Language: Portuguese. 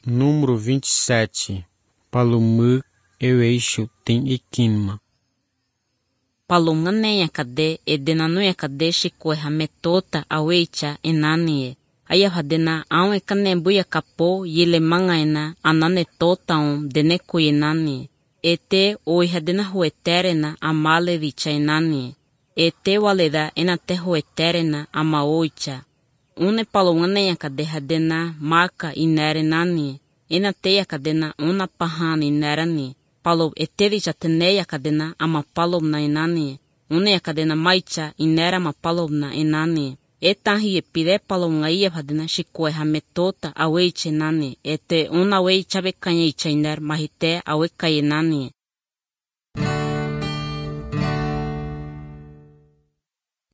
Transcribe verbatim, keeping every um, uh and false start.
Número vinte e sete. Palumuk Eweixo tem Equinma. Palunganeya kade edenanuya kade shikweha metota aweicha enanie. Ayahadena awe kanembuya kapo yile mangaina anane tota um denekuyenani. Ete oihadena hueterena amale vicha enani. Ete waleda enate hueterena amaoicha. Une palunganeya kade hadena maka inerenani. Enateya kadena una pahani inerani. Palo etedi jateneya kadena ama palomna enani. Une kadena maicha inera ma palomna enani. Etahi epide palonga ia hadena shikwe hametota aweiche nani. Ete una weicha bekanya icha iner mahite aweka enani.